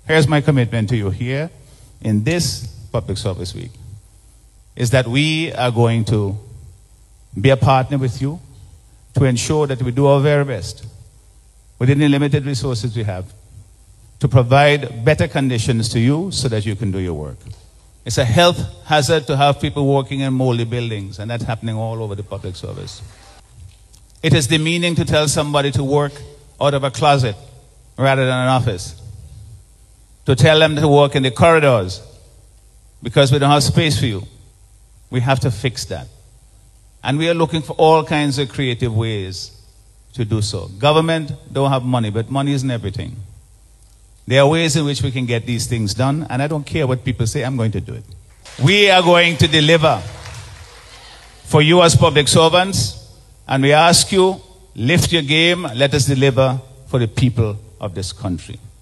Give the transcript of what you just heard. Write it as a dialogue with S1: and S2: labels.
S1: Here's my commitment to you here in this Public Service Week, is that we are going to be a partner with you to ensure that we do our very best within the limited resources we have to provide better conditions to you so that you can do your work. It's a health hazard to have people working in moldy buildings, and that's happening all over the public service. It is demeaning to tell somebody to work out of a closet rather than an office, to tell them to work in the corridors because we don't have space for you. We have to fix that. And we are looking for all kinds of creative ways to do so. Government don't have money, but money isn't everything. There are ways in which we can get these things done, and I don't care what people say, I'm going to do it. We are going to deliver for you as public servants, and we ask you, lift your game, let us deliver for the people of this country.